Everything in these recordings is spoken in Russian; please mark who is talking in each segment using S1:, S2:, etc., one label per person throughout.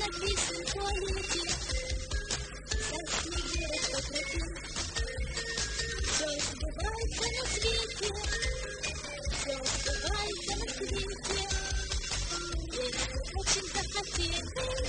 S1: подвиснем в туалете, за снегирок по тропе. Все сбывается на свете, все сбывается на свете, если очень захотеть.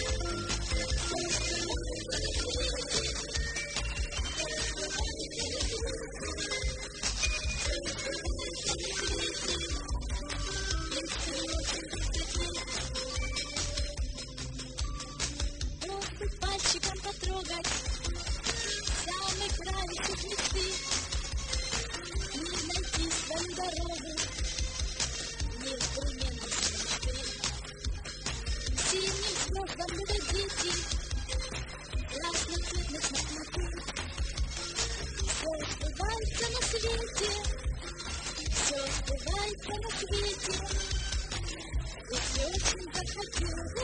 S1: Просто пальчиком потрогать самый краешек мечты и найти свою дорогу непременно с мечты. Синим звездам будут дети, красноцветных махматы. Все сбывается на свете, все сбывается на свете, если очень захотел.